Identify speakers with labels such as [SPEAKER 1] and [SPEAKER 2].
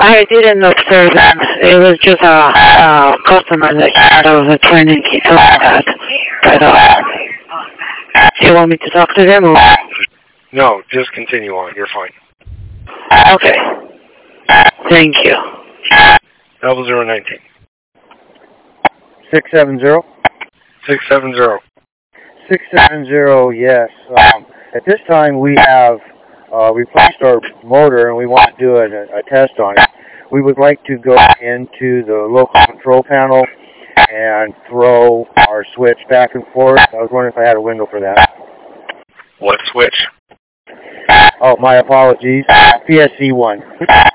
[SPEAKER 1] I didn't observe them. It was just a customer that got out of the training he told me that. But, do you want me to talk to them or?
[SPEAKER 2] No, just continue on. You're fine.
[SPEAKER 1] Okay. Thank you.
[SPEAKER 2] 0019.
[SPEAKER 3] 670?
[SPEAKER 2] 670.
[SPEAKER 3] 670, yes. At this time we have replaced our motor and we want to do a test on it. We would like to go into the local control panel and throw our switch back and forth. I was wondering if I had a window for that.
[SPEAKER 2] What switch?
[SPEAKER 3] Oh, my apologies. PSC1.